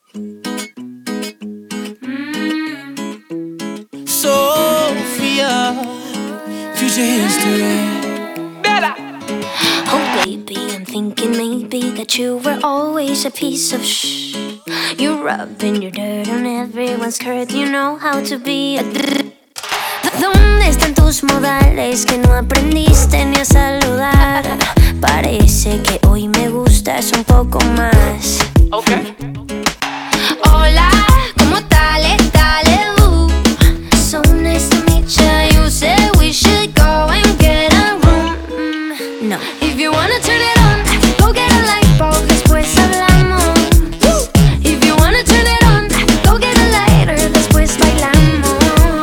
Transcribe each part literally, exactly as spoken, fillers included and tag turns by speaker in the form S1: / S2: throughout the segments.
S1: Sophia, future history.
S2: Bella. Oh baby, I'm thinking maybe that you were always a piece of shh. You're rubbing your dirt on everyone's skirt. You know how to be a d- ¿Dónde están tus modales que no aprendiste ni a saludar? Parece que hoy me gustas un poco más.
S1: Okay.
S2: Hola, ¿cómo tal? Dale, uh. So nice to meet ya. You said we should go and get a room. Mm, no. If you wanna turn it on, go get a light bulb, después hablamos. If you wanna turn it on, go get a lighter, después bailamos.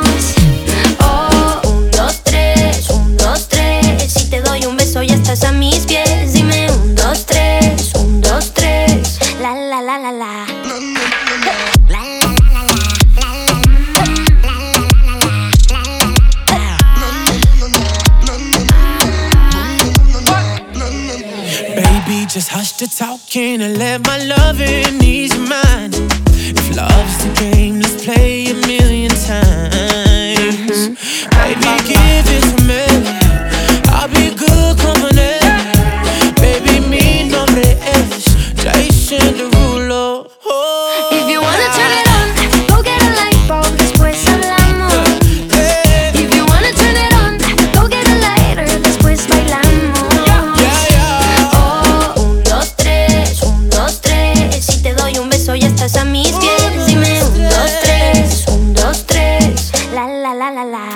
S2: Oh, un, dos, tres, un, dos, tres. Si te doy un beso ya estás a mis pies. Dime un, dos, tres, un, dos, tres. La, la, la, la, la.
S1: Baby, just hush the talking and let my loving ease your mind. If love's the game, let's play a million times. Baby, give it to me. I'll be good company. Baby, mi nombre es Jason Derulo. Oh,
S2: if you wanna turn it on, go get a light bulb, después hablamos.
S1: yeah.
S2: If you wanna turn it on, go get a lighter, después bailamos.
S1: Yeah, yeah.
S2: Oh, un, dos, tres, un, dos, tres. Si te doy un beso ya estás a mis pies. Dime un, dos, tres, un, dos, tres. La, la, la, la, la.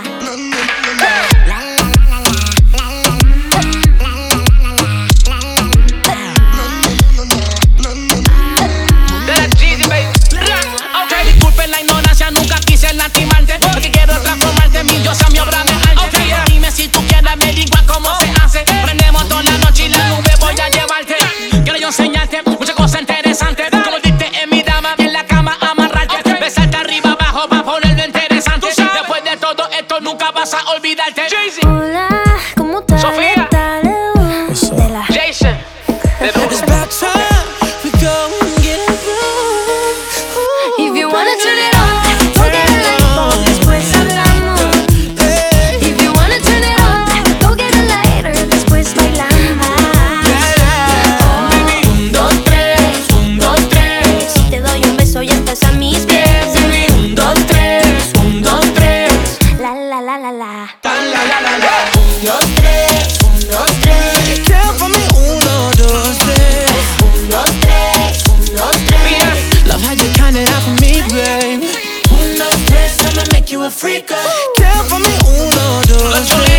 S3: Disculpen la ignorancia, nunca quise lastimarte, porque quiero transformarte en mi diosa, mi obra de arte. Okay. Dime si tú quieres, me digo cómo se hace. Prendemos toda la noche y la nube voy a llevarte. Quiero yo enseñarte muchas cosas interesantes. Como diste en mi dama, en la cama amarrarte. Okay. Besarte arriba, abajo, para ponerlo interesante. Después de todo esto, nunca vas a olvidarte.
S2: Hola, ¿cómo tal?
S3: Sofía.
S2: Dale, uh. De la-
S3: Jason.
S1: It's about time we go and get a room.
S2: If you wanna turn it on, go get a light bulb, después hablamos. If you wanna turn it on, go get a lighter, después bailamos. Oh, un, dos, tres, un, dos, tres. Si te doy un beso ya estás a mis pies. Dime un, dos, tres, un, dos, tres. La, la, la, la, la. Un, dos, tres, un, dos, tres.
S1: Count for me, uno, dos, tres.
S2: Un, dos, tres, un, dos, tres.
S1: Love how you count it out for me, babe. Uno, dos, tres, I'ma make you a freak. Count for me, uno, dos, tres.